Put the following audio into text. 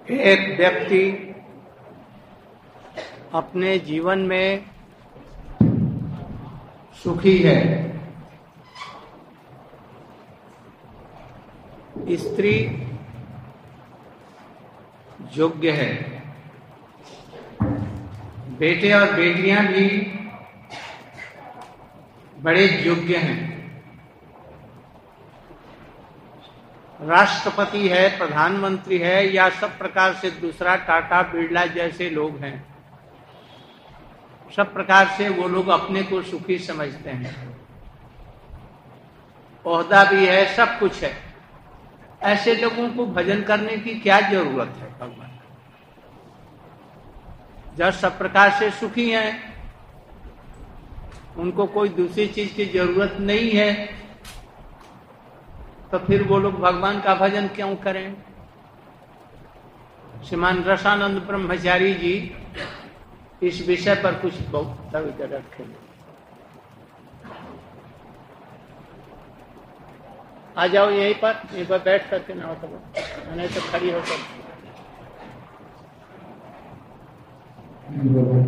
एक व्यक्ति अपने जीवन में सुखी है, स्त्री योग्य है, बेटे और बेटियां भी बड़े योग्य हैं, राष्ट्रपति है, प्रधानमंत्री है या सब प्रकार से दूसरा टाटा बिरला जैसे लोग हैं, सब प्रकार से वो लोग अपने को सुखी समझते हैं, ओहदा भी है, सब कुछ है। ऐसे लोगों को भजन करने की क्या जरूरत है भगवान? जब सब प्रकार से सुखी हैं, उनको कोई दूसरी चीज की जरूरत नहीं है, तो फिर वो लोग भगवान का भजन क्यों करें? श्रीमान रसानंद ब्रह्मचारी जी इस विषय पर कुछ बहुत रखेंगे। आ जाओ यहीं पर बैठ करके ना हो, नहीं तो खड़ी होकर